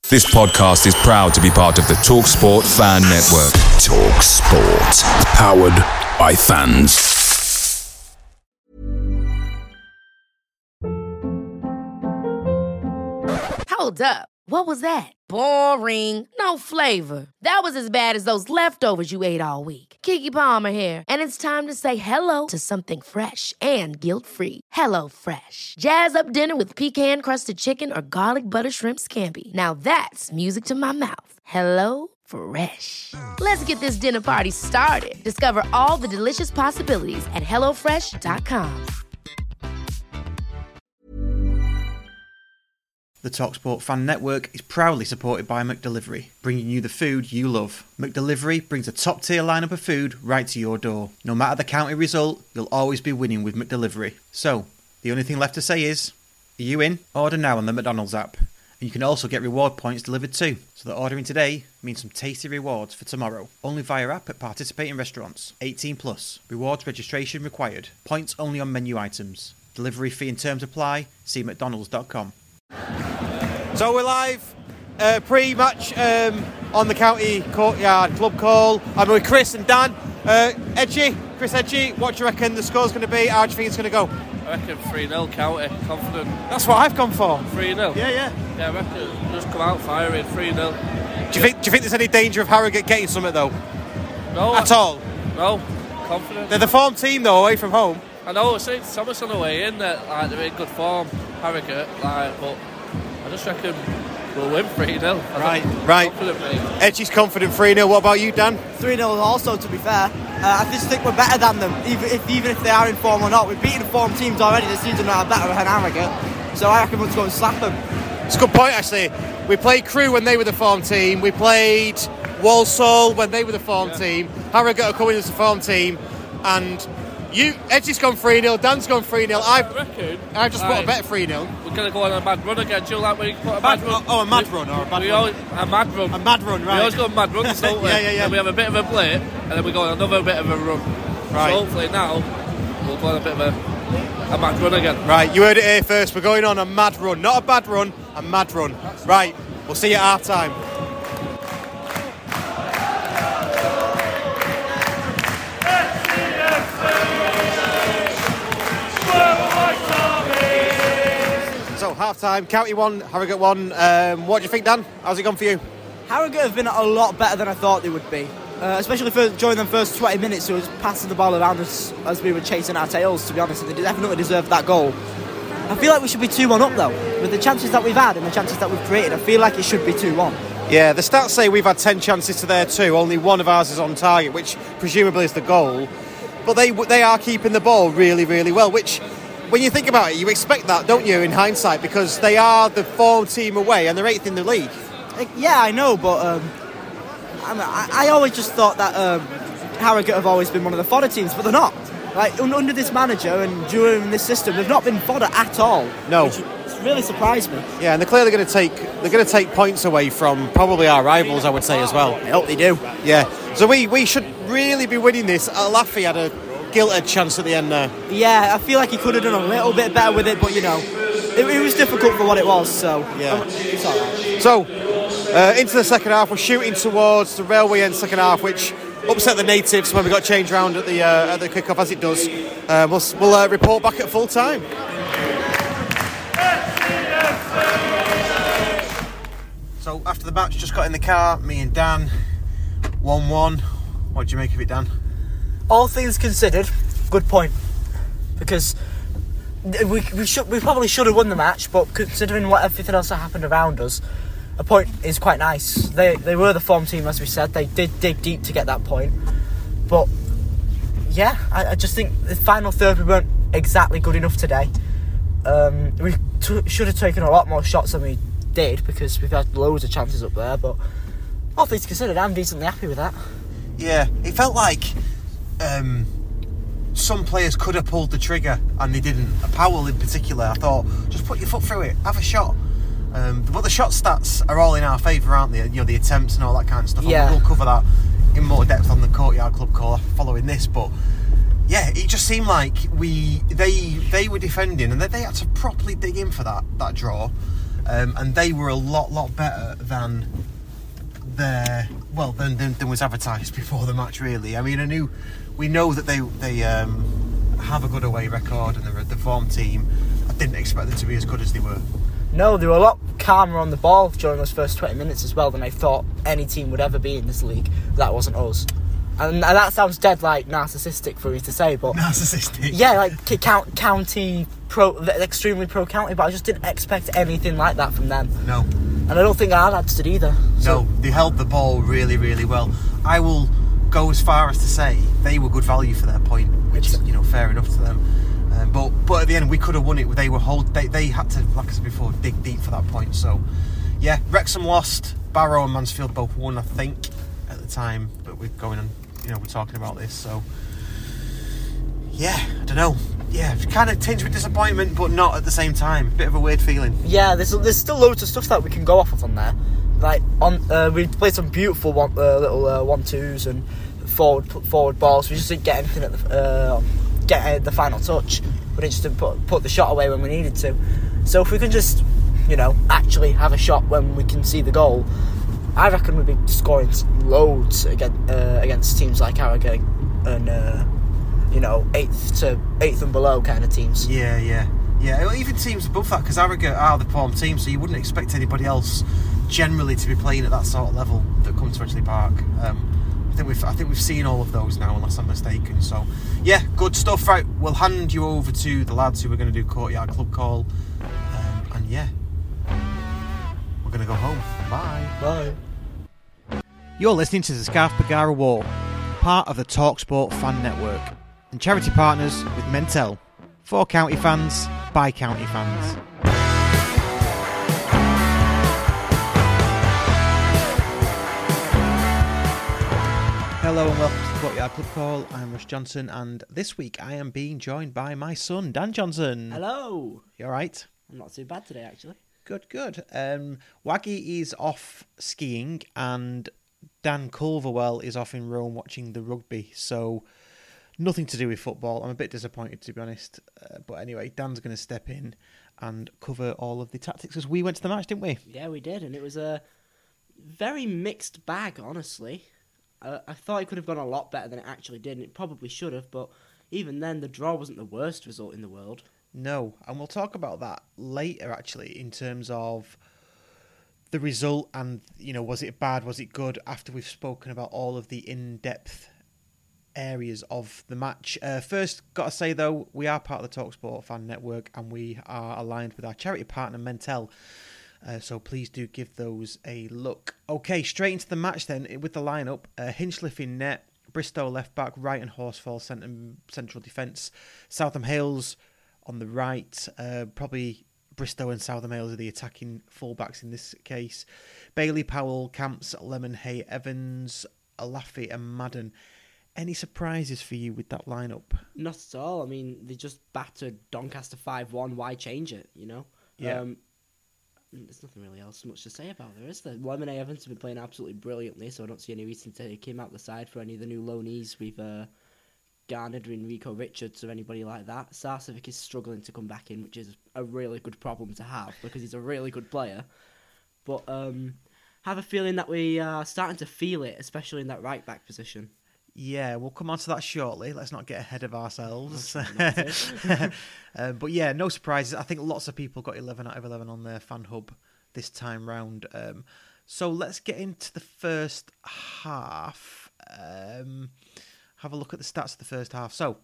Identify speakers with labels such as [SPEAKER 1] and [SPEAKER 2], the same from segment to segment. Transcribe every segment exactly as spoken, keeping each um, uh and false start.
[SPEAKER 1] This podcast is proud to be part of the TalkSport Fan Network. TalkSport. Powered by fans.
[SPEAKER 2] Hold up. What was that? Boring. No flavor. That was as bad as those leftovers you ate all week. Keke Palmer here. And it's time to say hello to something fresh and guilt-free. Hello Fresh. Jazz up dinner with pecan-crusted chicken or garlic butter shrimp scampi. Now that's music to my mouth. Hello Fresh. Let's get this dinner party started. Discover all the delicious possibilities at hello fresh dot com.
[SPEAKER 3] The TalkSport Fan Network is proudly supported by McDelivery, bringing you the food you love. McDelivery brings a top-tier lineup of food right to your door. No matter the county result, you'll always be winning with McDelivery. So, the only thing left to say is, are you in? Order now on the McDonald's app. And you can also get reward points delivered too. So that ordering today means some tasty rewards for tomorrow. Only via app at participating restaurants. eighteen plus. Rewards registration required. Points only on menu items. Delivery fee and terms apply. See mcdonalds dot com. So we're live, uh, pre-match um, on the County Courtyard Club Call. I'm with Chris and Dan. Uh, Edgy, Chris Edgy, what do you reckon the score's going to be? How do you think it's going to go?
[SPEAKER 4] I reckon three nil County, confident.
[SPEAKER 3] That's what I've gone for.
[SPEAKER 4] three nil?
[SPEAKER 3] Yeah, yeah.
[SPEAKER 4] Yeah, I reckon just come out firing, three nil.
[SPEAKER 3] Do you think Do you think there's any danger of Harrogate getting something though?
[SPEAKER 4] No.
[SPEAKER 3] At all?
[SPEAKER 4] No, confident.
[SPEAKER 3] They're the form team though, away from home.
[SPEAKER 4] I know, it's Saint Thomas on the way in, that like, they're in good form, Harrogate, like, but I just reckon we'll win three nil.
[SPEAKER 3] Right, right. Edgy's confident three nil. What about you, Dan?
[SPEAKER 5] three nil also, to be fair. Uh, I just think we're better than them, even if, even if they are in form or not. We've beaten form teams already this season that are better than Harrogate. So I reckon we'll just go and slap them.
[SPEAKER 3] It's a good point, actually. We played Crewe when they were the form team. We played Walsall when they were the form yeah. team. Harrogate are coming as the form team. And you, Edgy's gone three nil, Dan's gone three nil. I've, I've just put a bet three nil.
[SPEAKER 4] We're going to go on a mad run again. Do you like when you put a mad, mad run?
[SPEAKER 3] Oh, a mad run or a bad
[SPEAKER 4] we
[SPEAKER 3] run?
[SPEAKER 4] Always, a mad run.
[SPEAKER 3] A mad run, right.
[SPEAKER 4] We always go on mad runs, don't we?
[SPEAKER 3] yeah, yeah, yeah.
[SPEAKER 4] Then we have a bit of a blip, and then we go on another bit of a run.
[SPEAKER 3] Right.
[SPEAKER 4] So hopefully now, we'll go on a bit of a, a mad run again.
[SPEAKER 3] Right, you heard it here first. We're going on a mad run. Not a bad run, a mad run. Right, we'll see you at half time. So, half time, County one, Harrogate one. Um, what do you think, Dan? How's it gone for you?
[SPEAKER 5] Harrogate have been a lot better than I thought they would be. Uh, especially for, during the first twenty minutes, who was passing the ball around us as we were chasing our tails, to be honest. And they definitely deserved that goal. I feel like we should be two one up, though. With the chances that we've had and the chances that we've created, I feel like it should be two one.
[SPEAKER 3] Yeah, the stats say we've had ten chances to their two. Only one of ours is on target, which presumably is the goal. But they they are keeping the ball really, really well, which, when you think about it, you expect that, don't you, in hindsight, because they are the form team away and they're eighth in the league.
[SPEAKER 5] Yeah, I know, but um, I, I always just thought that um, Harrogate have always been one of the fodder teams, but they're not. Like, under this manager and during this system, they've not been fodder at all.
[SPEAKER 3] No.
[SPEAKER 5] Which really surprised me.
[SPEAKER 3] Yeah, and they're clearly going to take they're going to take points away from probably our rivals, I would say, as well.
[SPEAKER 5] I hope they do.
[SPEAKER 3] Yeah. So we, we should really be winning this. Laffy had a gilded chance at the end there.
[SPEAKER 5] Yeah, I feel like he could have done a little bit better with it, but you know, it, it was difficult for what it was. So
[SPEAKER 3] yeah,
[SPEAKER 5] um, it's all right.
[SPEAKER 3] So uh, into the second half, we're shooting towards the railway end second half, which upset the natives when we got changed round at the uh, at the kick-off, as it does. Uh, we'll we'll uh, report back at full time. So after the match, just got in the car, me and Dan, one one. What do you make of it, Dan?
[SPEAKER 5] All things considered, good point, because we we should we probably should have won the match, but considering what everything else that happened around us, a point is quite nice. They they were the form team, as we said. They did dig deep to get that point, but yeah, I, I just think the final third we weren't exactly good enough today. Um, we t- should have taken a lot more shots than we did, because we've had loads of chances up there. But all things considered, I'm decently happy with that.
[SPEAKER 3] Yeah, it felt like um, some players could have pulled the trigger and they didn't. Powell in particular, I thought, just put your foot through it, have a shot. Um, but the shot stats are all in our favour, aren't they? You know, the attempts and all that kind of stuff.
[SPEAKER 5] Yeah.
[SPEAKER 3] And we'll cover that in more depth on the Courtyard Club call following this. But yeah, it just seemed like we they they were defending and they, they had to properly dig in for that that draw. um, and they were a lot, lot better than their well than, than than was advertised before the match. Really, I mean, I knew we know that they they um, have a good away record and they're the form team. I didn't expect them to be as good as they were.
[SPEAKER 5] No, they were a lot calmer on the ball during those first twenty minutes as well than I thought any team would ever be in this league. That wasn't us. And that sounds dead like narcissistic for me to say, but
[SPEAKER 3] narcissistic.
[SPEAKER 5] Yeah, like count, county pro, extremely pro county, but I just didn't expect anything like that from them.
[SPEAKER 3] No,
[SPEAKER 5] and I don't think our lads did either. So.
[SPEAKER 3] No, they held the ball really, really well. I will go as far as to say they were good value for their point, which you know, fair enough to them. Um, but but at the end, we could have won it. They were hold. They they had to, like I said before, dig deep for that point. So yeah, Wrexham lost. Barrow and Mansfield both won, I think, at the time. But we're going on. You know, we're talking about this, so yeah, I don't know. Yeah, kind of tinged with disappointment, but not at the same time. Bit of a weird feeling.
[SPEAKER 5] Yeah, there's there's still loads of stuff that we can go off of on there. Like on, uh, we played some beautiful one, uh, little uh, one twos and forward forward balls. We just didn't get anything at the uh, get uh, the final touch. We didn't just put put the shot away when we needed to. So if we can just, you know, actually have a shot when we can see the goal, I reckon we'd be scoring loads against, uh, against teams like Harrogate and, uh, you know, eighth to eighth and below kind of teams.
[SPEAKER 3] Yeah, yeah, yeah. Even teams above that, because Harrogate are the form team, so you wouldn't expect anybody else generally to be playing at that sort of level that come to Edgeley Park. Um, I think we've I think we've seen all of those now, unless I'm mistaken. So, yeah, good stuff. Right, we'll hand you over to the lads who are going to do Courtyard Club Call, um, and yeah, we're going to go home. Bye.
[SPEAKER 5] Bye.
[SPEAKER 3] You're listening to the Scarf Bagara War, part of the TalkSport Fan Network, and charity partners with Mentel. For county fans, by county fans. Hello and welcome to the Courtyard Club Call. I'm Russ Johnson, and this week I am being joined by my son, Dan Johnson.
[SPEAKER 6] Hello.
[SPEAKER 3] You alright?
[SPEAKER 6] I'm not too bad today, actually.
[SPEAKER 3] Good, good. Um, Waggy is off skiing, and Dan Culverwell is off in Rome watching the rugby, so nothing to do with football. I'm a bit disappointed, to be honest. Uh, but anyway, Dan's going to step in and cover all of the tactics, because we went to the match, didn't we?
[SPEAKER 6] Yeah, we did, and it was a very mixed bag, honestly. Uh, I thought it could have gone a lot better than it actually did, and it probably should have, but even then, the draw wasn't the worst result in the world.
[SPEAKER 3] No, and we'll talk about that later, actually, in terms of the result and, you know, was it bad, was it good, after we've spoken about all of the in-depth areas of the match. Uh, first, got to say, though, we are part of the TalkSport Fan Network, and we are aligned with our charity partner, Mentel. Uh, so please do give those a look. Okay, straight into the match then, with the lineup. Uh, Hinchliffe in net, Bristow left back, Wright and Horsfall centre, central defence, Southam Hales on the right, uh, probably Bristow and Southam Hales are the attacking fullbacks in this case. Bailey, Powell, Camps, Lemonhay, Evans, Alafi and Madden. Any surprises for you with that lineup?
[SPEAKER 6] Not at all. I mean, they just battered Doncaster five one. Why change it, you know?
[SPEAKER 3] Yeah.
[SPEAKER 6] Um, there's nothing really else much to say about there, is there? Lemonhay Evans has been playing absolutely brilliantly, so I don't see any reason to take him out the side for any of the new loanees we've uh, garnered, Enrico Richards or anybody like that. Sarcevic is struggling to come back in, which is a really good problem to have because he's a really good player. But um, have a feeling that we are starting to feel it, especially in that right back position.
[SPEAKER 3] Yeah, we'll come on to that shortly. Let's not get ahead of ourselves. uh, but yeah, no surprises. I think lots of people got eleven out of eleven on their fan hub this time round. Um, so let's get into the first half. Um, have a look at the stats of the first half. So,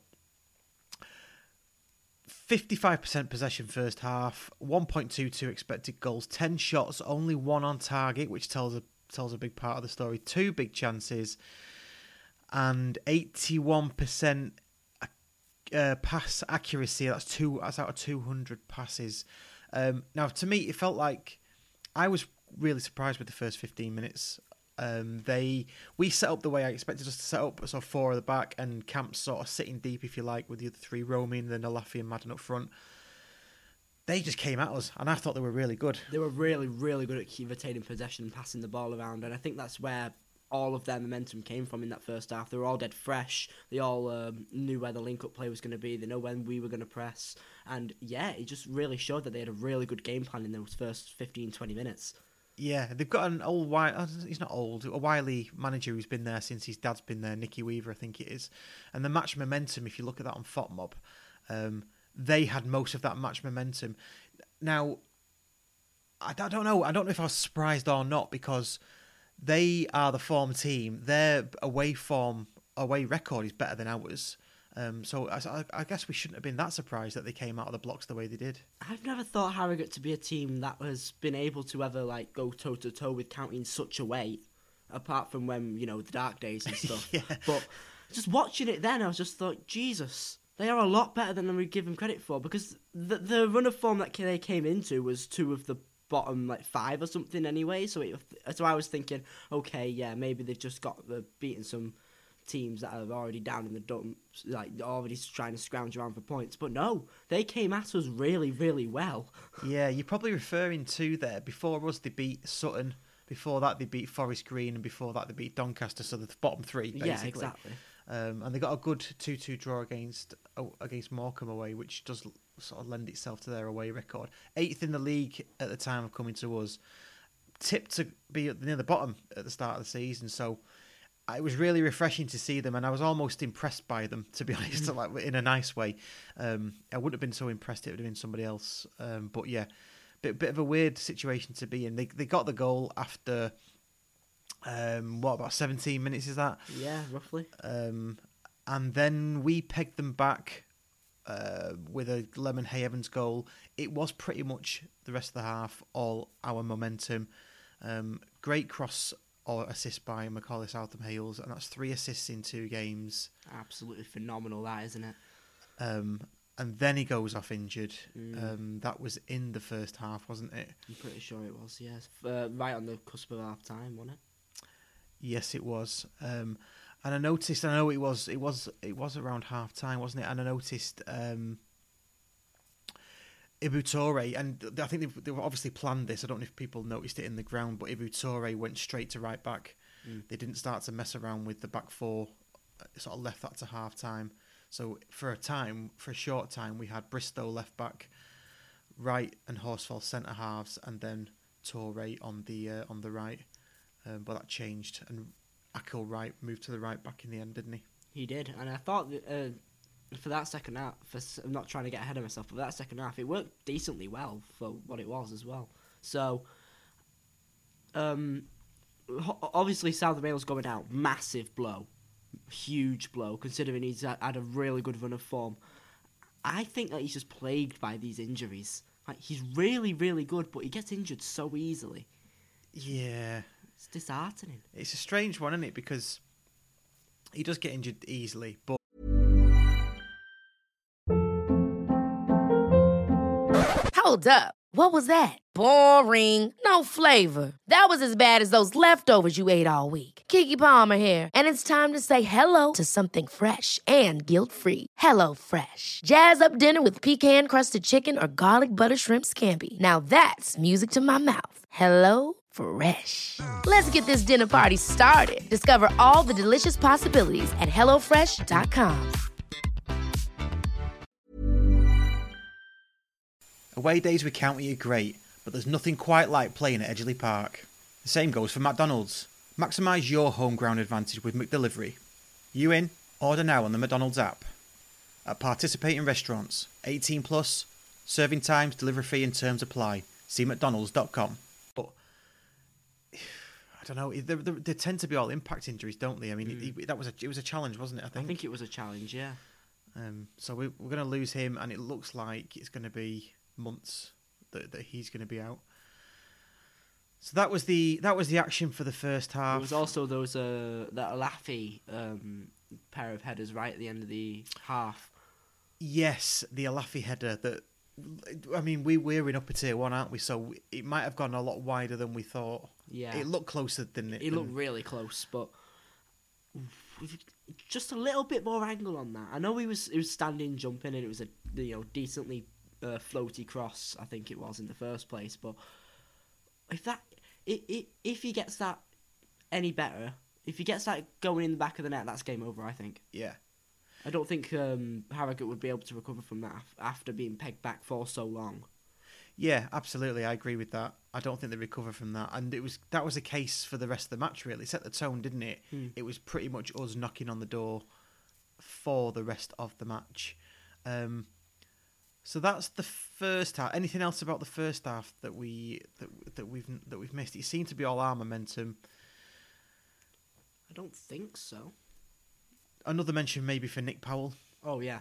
[SPEAKER 3] fifty-five percent possession first half, one point two two expected goals, ten shots, only one on target, which tells a tells a big part of the story. Two big chances, and eighty-one percent uh, pass accuracy. That's two. That's out of two hundred passes. Um, now, to me, it felt like I was really surprised with the first fifteen minutes. Um, they we set up the way I expected us to set up, so four at the back and Camps sort of sitting deep, if you like, with the other three roaming, then Alafi and Madden up front. They just came at us, and I thought they were really good.
[SPEAKER 6] They were really, really good at retaining possession and passing the ball around, and I think that's where all of their momentum came from in that first half. They were all dead fresh. They all um, knew where the link-up play was going to be. They know when we were going to press. And, yeah, it just really showed that they had a really good game plan in those first fifteen, twenty minutes.
[SPEAKER 3] Yeah, they've got an old, wi- he's not old, a wily manager who's been there since his dad's been there, Nicky Weaver, I think it is. And the match momentum, if you look at that on FOTMob, um, they had most of that match momentum. Now, I don't know, I don't know if I was surprised or not, because they are the form team. Their away form, away record is better than ours. Um, so I, I guess we shouldn't have been that surprised that they came out of the blocks the way they did.
[SPEAKER 6] I've never thought Harrogate to be a team that has been able to ever like go toe to toe with County in such a way, apart from when, you know, the dark days and stuff.
[SPEAKER 3] Yeah.
[SPEAKER 6] But just watching it then, I was just thought, Jesus, they are a lot better than we give them credit for, because the the run of form that they came into was two of the bottom like five or something anyway. So it, so I was thinking, okay, yeah, maybe they've just got the beaten some teams that are already down in the dumps, like already trying to scrounge around for points. But no, they came at us really, really well.
[SPEAKER 3] Yeah, you're probably referring to there. Before us, they beat Sutton. Before that, they beat Forest Green, and before that, they beat Doncaster. So the bottom three, basically.
[SPEAKER 6] Yeah, exactly.
[SPEAKER 3] Um, and they got a good two two draw against oh, against Morecambe away, which does sort of lend itself to their away record. Eighth in the league at the time of coming to us, tipped to be near the bottom at the start of the season. So it was really refreshing to see them, and I was almost impressed by them, to be honest, mm. like in a nice way. Um, I wouldn't have been so impressed if it would have been somebody else. Um, but yeah, bit bit of a weird situation to be in. They they got the goal after um, what about seventeen minutes? Is that?
[SPEAKER 6] Yeah, roughly.
[SPEAKER 3] Um, and then we pegged them back uh, with a Lemon Hay Evans goal. It was pretty much the rest of the half all our momentum. Um, great cross or assist by Macaulay Southam Hales, and that's three assists in two games.
[SPEAKER 6] Absolutely phenomenal, that, isn't it?
[SPEAKER 3] Um, and then he goes off injured.
[SPEAKER 6] Mm.
[SPEAKER 3] Um, that was in the first half, wasn't it?
[SPEAKER 6] I'm pretty sure it was, yes. Uh, right on the cusp of half time, wasn't it?
[SPEAKER 3] Yes, it was. Um, and I noticed. I know it was. It was. It was around half time, wasn't it? And I noticed um, Ibu Toure, and I think they've, they've obviously planned this. I don't know if people noticed it in the ground, but Ibu Toure went straight to right back. Mm. They didn't start to mess around with the back four. Sort of left that to half time. So for a time, for a short time, we had Bristow left back, Wright and Horsfall centre halves, and then Toure on the uh, on the right. Um, but that changed, and Akil Wright moved to the right back in the end, didn't he?
[SPEAKER 6] He did, and I thought that, uh, for that second half, for, I'm not trying to get ahead of myself, but that second half, it worked decently well for what it was as well. So, um, obviously, Southern Wales going out, massive blow, huge blow, considering he's had a really good run of form. I think that he's just plagued by these injuries. Like, he's really, really good, but he gets injured so easily.
[SPEAKER 3] Yeah.
[SPEAKER 6] It's disheartening.
[SPEAKER 3] It's a strange one, isn't it? Because he does get injured easily, but...
[SPEAKER 2] Hold up. What was that? Boring. No flavor. That was as bad as those leftovers you ate all week. Keke Palmer here, and it's time to say hello to something fresh and guilt-free. Hello Fresh. Jazz up dinner with pecan-crusted chicken or garlic butter shrimp scampi. Now that's music to my mouth. Hello Fresh. Let's get this dinner party started. Discover all the delicious possibilities at hello fresh dot com.
[SPEAKER 3] Away days with County are great, but there's nothing quite like playing at Edgeley Park. The same goes for McDonald's. Maximise your home ground advantage with McDelivery. You in? Order now on the McDonald's app. At participating restaurants, eighteen plus, serving times, delivery fee and terms apply. See mcdonalds dot com. But, I don't know, they, they, they tend to be all impact injuries, don't they? I mean, mm. it, that was a, it was a challenge, wasn't it, I think?
[SPEAKER 6] I think it was a challenge, yeah.
[SPEAKER 3] Um, so we, we're going to lose him, and it looks like it's going to be months that, that he's going to be out. So that was the that was the action for the first half.
[SPEAKER 6] There was also those uh, that Alafi um, pair of headers right at the end of the half.
[SPEAKER 3] Yes, the Alafi header. That I mean, we we're in upper tier one, aren't we? So it might have gone a lot wider than we thought.
[SPEAKER 6] Yeah,
[SPEAKER 3] it looked closer than it.
[SPEAKER 6] It
[SPEAKER 3] than...
[SPEAKER 6] looked really close, but just a little bit more angle on that. I know he was he was standing, jumping, and it was a you know decently uh, floaty cross. I think it was in the first place, but if that it, it, if he gets that any better, if he gets that going in the back of the net, that's game over, I think.
[SPEAKER 3] Yeah.
[SPEAKER 6] I don't think um, Harrogate would be able to recover from that af- after being pegged back for so long.
[SPEAKER 3] Yeah, absolutely. I agree with that. I don't think they recover from that. And it was that was the case for the rest of the match, really. It set the tone, didn't it?
[SPEAKER 6] Hmm.
[SPEAKER 3] It was pretty much us knocking on the door for the rest of the match. Um, so that's the first half. Anything else about the first half that we that, that we've that we've missed? It seemed to be all our momentum.
[SPEAKER 6] I don't think so.
[SPEAKER 3] Another mention maybe for Nick Powell.
[SPEAKER 6] Oh, yeah.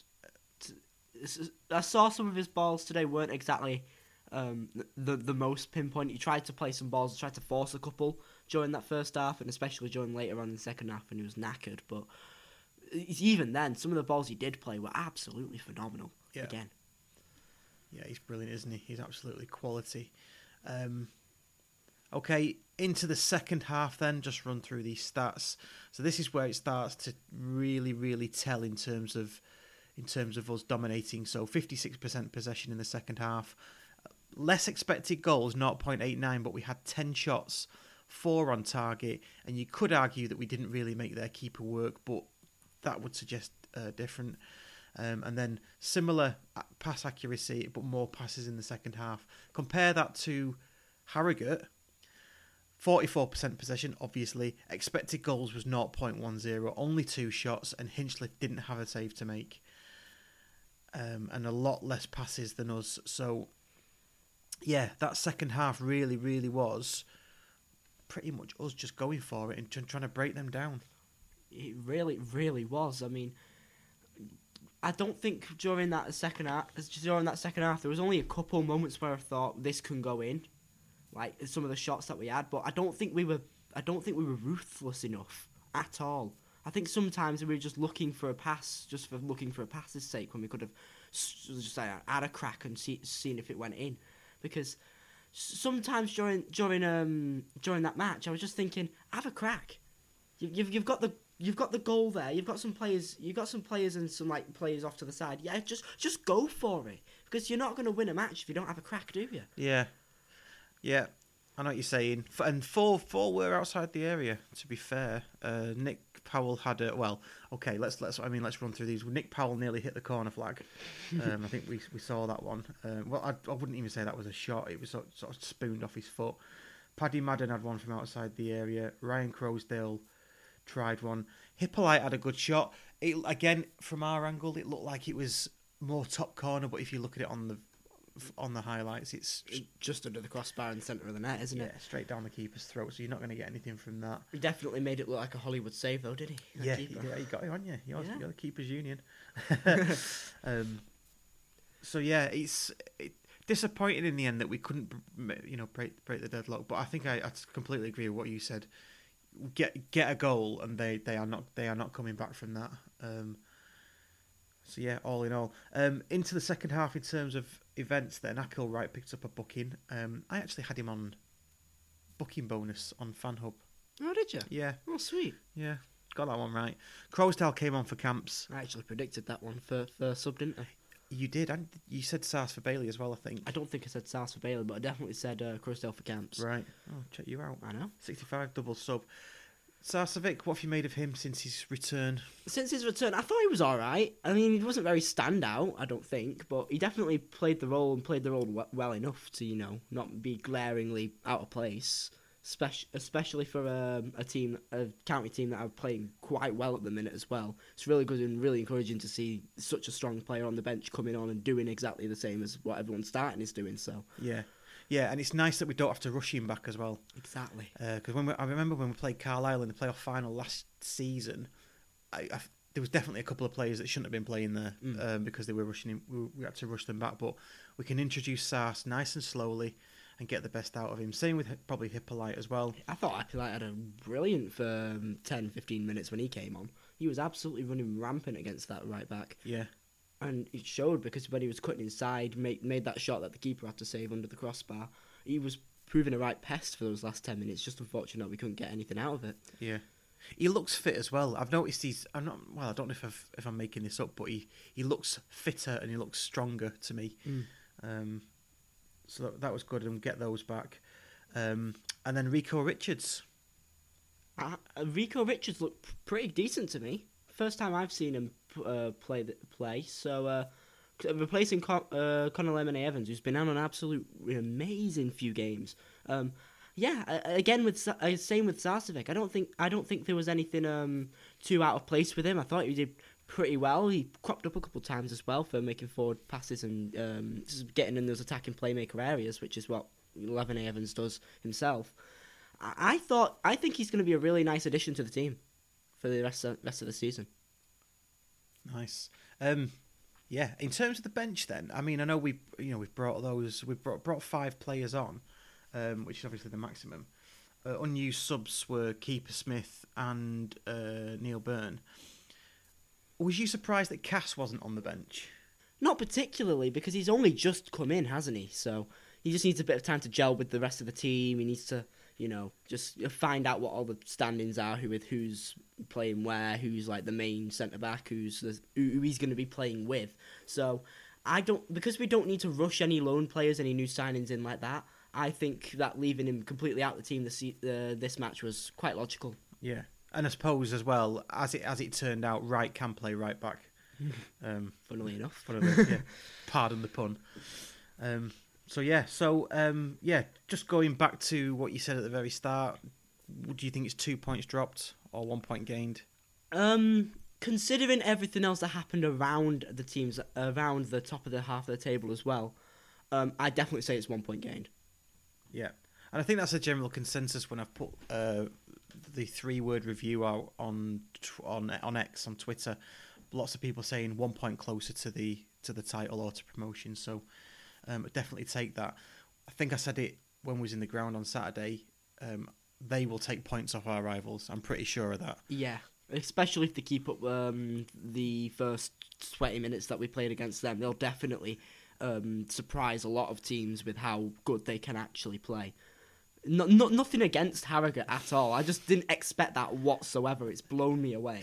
[SPEAKER 6] I saw some of his balls today weren't exactly um, the the most pinpoint. He tried to play some balls, tried to force a couple during that first half, and especially during later on in the second half when he was knackered. But even then, some of the balls he did play were absolutely phenomenal.
[SPEAKER 3] Yeah.
[SPEAKER 6] Again.
[SPEAKER 3] Yeah, he's brilliant, isn't he? He's absolutely quality. Um, okay, into the second half then, just run through these stats. So this is where it starts to really, really tell in terms of in terms of us dominating. So fifty-six percent possession in the second half. Less expected goals, zero point eight nine, but we had ten shots, four on target, and you could argue that we didn't really make their keeper work, but that would suggest uh, different. Um, and then similar pass accuracy, but more passes in the second half. Compare that to Harrogate, forty-four percent possession, obviously. Expected goals was zero point one zero, only two shots, and Hinchliffe didn't have a save to make. Um, and a lot less passes than us. So, yeah, that second half really, really was pretty much us just going for it and tr- trying to break them down.
[SPEAKER 6] It really, really was. I mean, I don't think during that second half, during that second half, there was only a couple moments where I thought this can go in, like some of the shots that we had. But I don't think we were, I don't think we were ruthless enough at all. I think sometimes we were just looking for a pass, just for looking for a pass's sake, when we could have just like, had a crack and see, seen if it went in. Because sometimes during during um during that match, I was just thinking, have a crack. You, you've you've got the you've got the goal there. You've got some players. You've got some players and some like players off to the side. Yeah, just just go for it, because you're not going to win a match if you don't have a crack, do you?
[SPEAKER 3] Yeah, yeah. I know what you're saying. F- And four, four were outside the area. To be fair, uh, Nick Powell had a well. Okay, let's let's. I mean, let's run through these. Nick Powell nearly hit the corner flag. Um, I think we we saw that one. Uh, well, I, I wouldn't even say that was a shot. It was sort, sort of spooned off his foot. Paddy Madden had one from outside the area. Ryan Crowsdale tried one. Hippolyte had a good shot. It, again, from our angle, it looked like it was more top corner. But if you look at it on the on the highlights, it's
[SPEAKER 6] Just under the crossbar in the centre of the net, isn't
[SPEAKER 3] yeah,
[SPEAKER 6] it?
[SPEAKER 3] straight down the keeper's throat. So you're not going to get anything from that.
[SPEAKER 6] He definitely made it look like a Hollywood save, though, did he? That
[SPEAKER 3] Yeah,
[SPEAKER 6] keeper?
[SPEAKER 3] yeah, you got it on you. You're,
[SPEAKER 6] Yeah.
[SPEAKER 3] you're the keepers union. um, so yeah, it's it, disappointing in the end that we couldn't, you know, break break the deadlock. But I think I, I completely agree with what you said. Get get a goal, and they, they are not they are not coming back from that. Um, so yeah, all in all, um, into the second half in terms of events, then Akil Wright picked up a booking. Um, I actually had him on booking bonus on FanHub.
[SPEAKER 6] Oh, did you?
[SPEAKER 3] Yeah,
[SPEAKER 6] Oh, sweet.
[SPEAKER 3] yeah, got that one right. Crowsdale came on for camps.
[SPEAKER 6] I actually predicted that one for, for sub, didn't I?
[SPEAKER 3] You did, and you said Sars for Bailey as well, I think.
[SPEAKER 6] I don't think I said South for Bailey, but I definitely said uh, Crosdale for Camps.
[SPEAKER 3] Right. Oh, check you out.
[SPEAKER 6] I know.
[SPEAKER 3] sixty-five double sub. Sarcevic, what have you made of him since his return?
[SPEAKER 6] Since his return, I thought he was all right. I mean, he wasn't very standout, I don't think, but he definitely played the role and played the role we- well enough to, you know, not be glaringly out of place. Spec- especially for um, a team, a county team that are playing quite well at the minute as well. It's really good and really encouraging to see such a strong player on the bench coming on and doing exactly the same as what everyone starting is doing. So
[SPEAKER 3] Yeah. Yeah, and it's nice that we don't have to rush him back as well.
[SPEAKER 6] exactly.
[SPEAKER 3] Because when we, I remember when we played Carlisle in the playoff final last season, I, I, there was definitely a couple of players that shouldn't have been playing there
[SPEAKER 6] Mm.
[SPEAKER 3] um, because they were rushing him. We, we had to rush them back, but we can introduce Sars nice and slowly and get the best out of him. Same with Hi- probably Hippolyte as well.
[SPEAKER 6] I thought Akilite had a brilliant for um, ten, fifteen minutes when he came on. He was absolutely running rampant against that right back.
[SPEAKER 3] Yeah,
[SPEAKER 6] And it showed because when he was cutting inside, made, made that shot that the keeper had to save under the crossbar, he was proving a right pest for those last ten minutes. Just unfortunate we couldn't get anything out of it.
[SPEAKER 3] yeah. He looks fit as well. I've noticed he's. I'm not. Well, I don't know if I've, if I'm making this up, but he, he looks fitter and he looks stronger to me.
[SPEAKER 6] Mm.
[SPEAKER 3] Um, so that, that was good, and get those back. Um, and then Rico Richards.
[SPEAKER 6] Uh, Rico Richards looked pretty decent to me. First time I've seen him uh, play the, play. So uh, replacing Con- uh, Conor Lemon Evans, who's been on an absolute amazing few games. Um, yeah, uh, again with uh, same with Sarcevic. I don't think I don't think there was anything um, too out of place with him. I thought he did pretty well. He cropped up a couple of times as well for making forward passes and um, just getting in those attacking playmaker areas, which is what Lemon Evans does himself. I thought, I think he's going to be a really nice addition to the team for the rest of, rest of the season.
[SPEAKER 3] Nice. Um, yeah. In terms of the bench, then, I mean, I know we, you know, we've brought those, we've brought brought five players on, um, which is obviously the maximum. Uh, unused subs were Keeper Smith and uh, Neil Byrne. Was you surprised that Cass wasn't on the bench?
[SPEAKER 6] Not particularly, because he's only just come in, hasn't he? So he just needs a bit of time to gel with the rest of the team. He needs to, you know, just find out what all the standings are, who with who's playing where, who's like the main centre back, who's the, who he's going to be playing with. So I don't, because we don't need to rush any loan players, any new signings in like that. I think that leaving him completely out of the team this uh, this match was quite logical.
[SPEAKER 3] Yeah, and I suppose as well as it as it turned out, right can play right back. Um,
[SPEAKER 6] Funnily enough,
[SPEAKER 3] funnily, yeah, pardon the pun. Um, So yeah, so um, yeah, just going back to what you said at the very start, do you think it's two points dropped or one point gained?
[SPEAKER 6] Um, considering everything else that happened around the teams, around the top of the half of the table as well, um, I definitely say it's one point gained.
[SPEAKER 3] Yeah, and I think that's a general consensus when I've put uh, the three-word review out on on on X on Twitter. Lots of people saying one point closer to the to the title or to promotion. So. Um, definitely take that. I think I said it when we was in the ground on Saturday. Um, they will take points off our rivals. I'm pretty sure of that.
[SPEAKER 6] Yeah, especially if they keep up um, the first twenty minutes that we played against them. They'll definitely um, surprise a lot of teams with how good they can actually play. No, no, nothing against Harrogate at all. I just didn't expect that whatsoever. It's blown me away.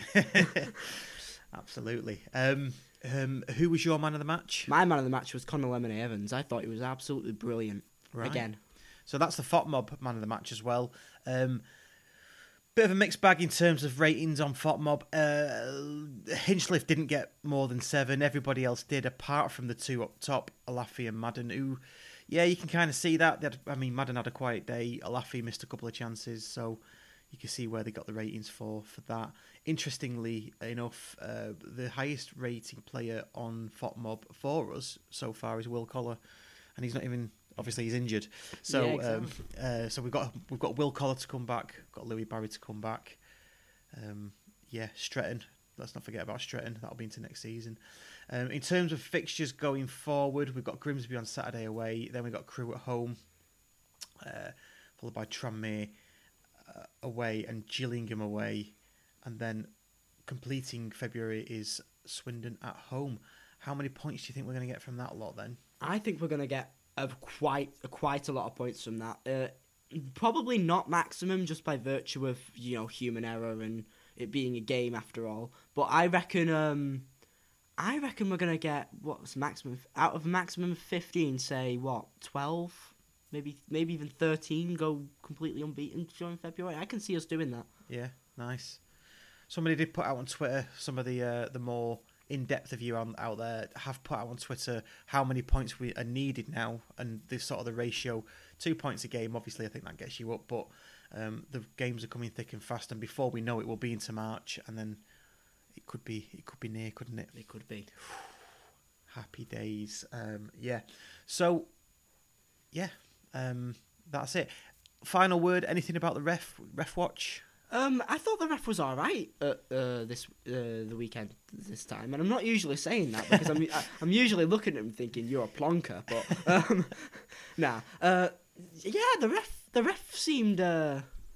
[SPEAKER 3] Absolutely. Um, um, who was your man of the match?
[SPEAKER 6] My man of the match was Conor Lemon Evans. I thought he was absolutely brilliant.
[SPEAKER 3] Right.
[SPEAKER 6] Again.
[SPEAKER 3] So that's the F O T Mob man of the match as well. Um, bit of a mixed bag in terms of ratings on F O T Mob. Uh, Hinchliffe didn't get more than seven. Everybody else did, apart from the two up top, Alafi and Madden, who, yeah, you can kind of see that. Had, I mean, Madden had a quiet day. Alafi missed a couple of chances, so you can see where they got the ratings for for that. Interestingly enough, uh, the highest rating player on F O T Mob for us so far is Will Collar, and he's not even obviously he's injured. So
[SPEAKER 6] Yeah, exactly.
[SPEAKER 3] um, uh, so we've got we've got Will Collar to come back, got Louis Barry to come back. Um, yeah, Stretton. Let's not forget about Stretton. That'll be into next season. Um, in terms of fixtures going forward, we've got Grimsby on Saturday away. Then we've got Crewe at home, uh, followed by Tranmere uh, away and Gillingham away. And then completing February is Swindon at home. How many points do you think we're going to get from that lot then?
[SPEAKER 6] I think we're going to get a quite a, quite a lot of points from that. Uh, probably not maximum, just by virtue of, you know, human error and it being a game after all. But I reckon um, I reckon we're going to get, what's maximum? Out of a maximum of fifteen, say, what, twelve? Maybe maybe even thirteen go completely unbeaten during February. I can see us doing that.
[SPEAKER 3] Yeah, nice. Somebody did put out on Twitter, some of the uh, the more in-depth of you on, out there have put out on Twitter how many points we are needed now, and the sort of the ratio, two points a game. Obviously, I think that gets you up, but um, the games are coming thick and fast, and before we know it, we'll be into March, and then it could be it could be near, couldn't it?
[SPEAKER 6] It could be.
[SPEAKER 3] Happy days. Um, yeah. So, yeah, um, that's it. Final word. Anything about the ref ref watch?
[SPEAKER 6] Um, I thought the ref was all right at uh, this uh, the weekend this time, and I'm not usually saying that because I'm I, I'm usually looking at him thinking you're a plonker, but um, nah. Uh, yeah, the ref the ref seemed uh,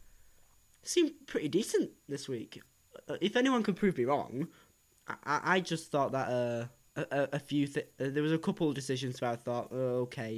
[SPEAKER 6] seemed pretty decent this week. Uh, if anyone can prove me wrong, I, I, I just thought that uh, a, a few th- uh, there was a couple of decisions where I thought, oh, okay,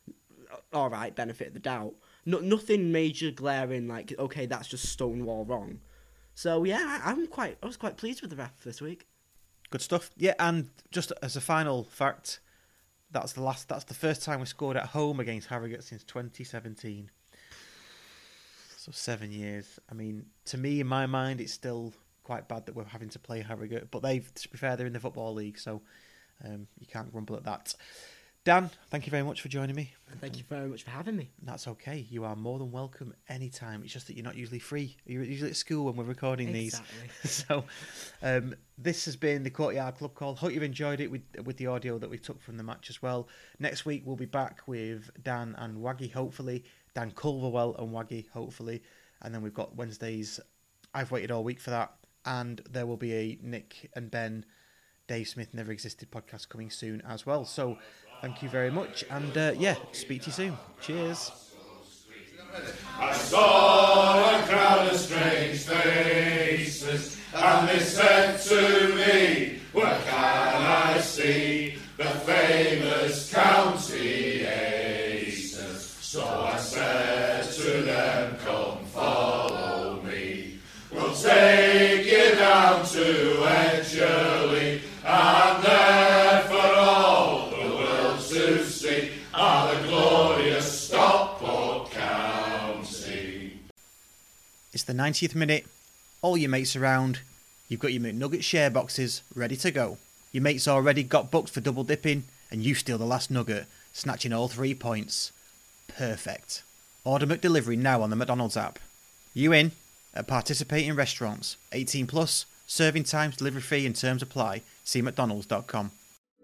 [SPEAKER 6] all right, benefit of the doubt. No, nothing major glaring like, okay, that's just stonewall wrong. So yeah, I, I'm quite, I was quite pleased with the ref this week.
[SPEAKER 3] Good stuff. Yeah, and just as a final fact, that's the last. That's the first time we scored at home against Harrogate since twenty seventeen. So seven years. I mean, to me, in my mind, it's still quite bad that we're having to play Harrogate. But they've, to be fair, they're in the Football League, so um, you can't grumble at that. Dan, thank you very much for joining me.
[SPEAKER 6] Thank you very much for having me.
[SPEAKER 3] That's okay. You are more than welcome anytime. It's just that you're not usually free. You're usually at school when we're recording
[SPEAKER 6] Exactly.
[SPEAKER 3] these. So um, this has been the Courtyard Club Call. Hope you've enjoyed it with with the audio that we took from the match as well. Next week we'll be back with Dan and Waggy, hopefully. Dan Culverwell and Waggy, hopefully. And then we've got Wednesdays. I've waited all week for that. And there will be a Nick and Ben, Dave Smith Never Existed podcast coming soon as well. So thank you very much, and uh, yeah, speak to you soon. Cheers.
[SPEAKER 7] I saw a crowd of strange faces, and they said to me, where can I see the famous county aces? So I said to them, come follow me. We'll take you down to Edgerley, and there for all to see are the glorious Stockport County.
[SPEAKER 3] It's the ninetieth minute. All your mates around. You've got your McNugget share boxes ready to go. Your mates already got booked for double dipping, and you steal the last nugget, snatching all three points. Perfect. Order McDelivery now on the McDonald's app. You in? At participating restaurants. eighteen plus. Serving times, delivery fee and terms apply. See mcdonalds dot com.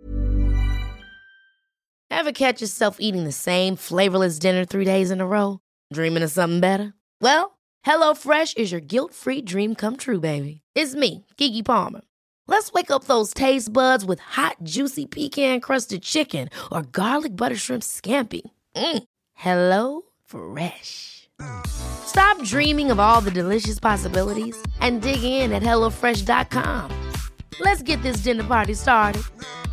[SPEAKER 2] Ever catch yourself eating the same flavorless dinner three days in a row? Dreaming of something better? Well, HelloFresh is your guilt-free dream come true, baby. It's me, Keke Palmer. Let's wake up those taste buds with hot, juicy pecan-crusted chicken or garlic butter shrimp scampi. Mm. Hello Fresh. Stop dreaming of all the delicious possibilities and dig in at hello fresh dot com. Let's get this dinner party started.